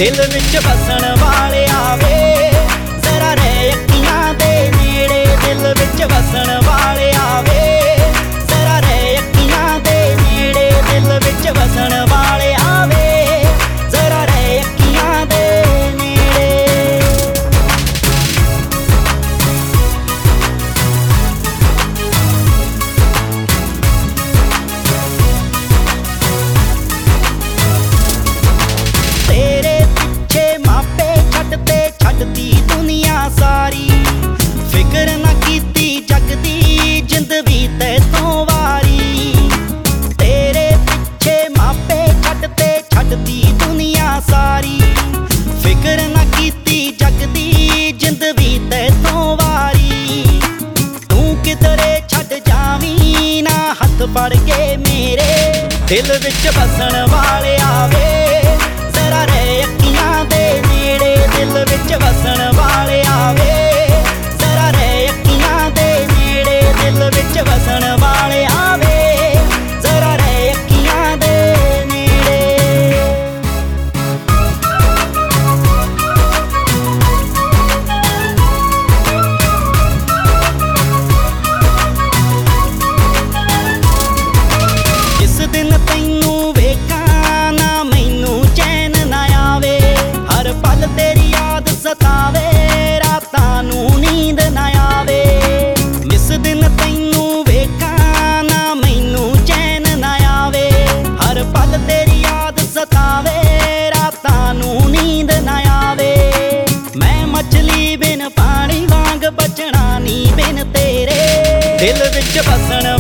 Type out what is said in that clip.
ਦਿਲ ਵਿੱਚ ਵਸਣ ਵਾਲਿਆ ਵੇ ਜ਼ਰਾ ਰਹਿ ਅੱਖੀਆਂ ਦੇ ਨੇੜੇ। ਦਿਲ ਵਿੱਚ ਵਸਣ ਵਾਲਿਆ ਵੇ ਜ਼ਰਾ ਰਹਿ ਅੱਖੀਆਂ ਦੇ ਨੇੜੇ। ਦਿਲ ਵਿੱਚ ਵਸਣ ਵਾਲਿਆ ਵੇ ਜ਼ਰਾ ਰਹਿ ਅੱਖੀਆਂ ਦੇ ਨੇੜੇ। ਤੇਰੇ ਪਿੱਛੇ ਮਾਪੇ ਛੱਡਦੇ ਛੱਡਦੀ ਦੁਨੀਆ ਸਾਰੀ। ਫਿਕਰ ਨਾ ਕੀਤੀ ਜਗ ਦੀ ਜਿੰਦ ਵੀ ਤੈਥੋਂ ਵਾਰੀ। ਤੇਰੇ ਪਿੱਛੇ ਮਾਪੇ ਛੱਡਦੇ ਛੱਡਦੀ ਦੁਨੀਆ ਸਾਰੀ। ਫਿਕਰ ਨਾ ਕੀਤੀ ਜਗ ਦੀ ਜਿੰਦ ਵੀ ਤੈਥੋਂ ਵਾਰੀ। ਤੂੰ ਕਿਧਰੇ ਛੱਡ ਜਾਵੀਂ ਨਾ ਹੱਥ ਫੜ ਕੇ ਮੇਰੇ। ਦਿਲ ਵਿੱਚ ਵਸਣ ਵਾਲਿਆ ਵੇ ਜ਼ਰਾ ਰਹਿ ਅੱਖੀਆਂ ਦੇ ਨੇੜੇ। ਦਿਲ ਵਿੱਚ ਵਸਣ ਵਾਲਿਆ ਵੇ ਜ਼ਰਾ ਰਹਿ ਅੱਖੀਆਂ ਦੇ ਨੇੜੇ। ਦਿਲ ਵਿੱਚ ਵਸਣ ਵਾਲਿਆ ਵੇ ਜ਼ਰਾ ਰਹਿ ਅੱਖੀਆਂ ਦੇ ਨੇੜੇ। ਜਿਸ ਦਿਨ ਤੈਨੂੰ ਵੇਖਾਂ ਨਾ ਮੈਨੂੰ ਚੈਨ ਨਾ ਆਵੇ। ਹਰ ਪਲ ਤੇਰੀ ਯਾਦ ਸਤਾਵੇ ਰਾਤਾਂ ਨੂੰ ਨੀਂਦ ਨਾ ਆਵੇ। ਜਿਸ ਦਿਨ ਤੈਨੂੰ ਵੇਖਾਂ ਨਾ ਮੈਨੂੰ ਚੈਨ ਨਾ ਆਵੇ। ਹਰ ਪਲ ਤੇਰੀ ਯਾਦ ਸਤਾਵੇ ਰਾਤਾਂ ਨੂੰ ਨੀਂਦ ਨਾ ਆਵੇ। ਮੈਂ ਮਛਲੀ ਬਿਨ ਪਾਣੀ ਵਾਂਗ ਬਚਣਾ ਨੀ ਬਿਨ ਤੇਰੇ। ਦਿਲ ਵਿੱਚ ਵਸਣ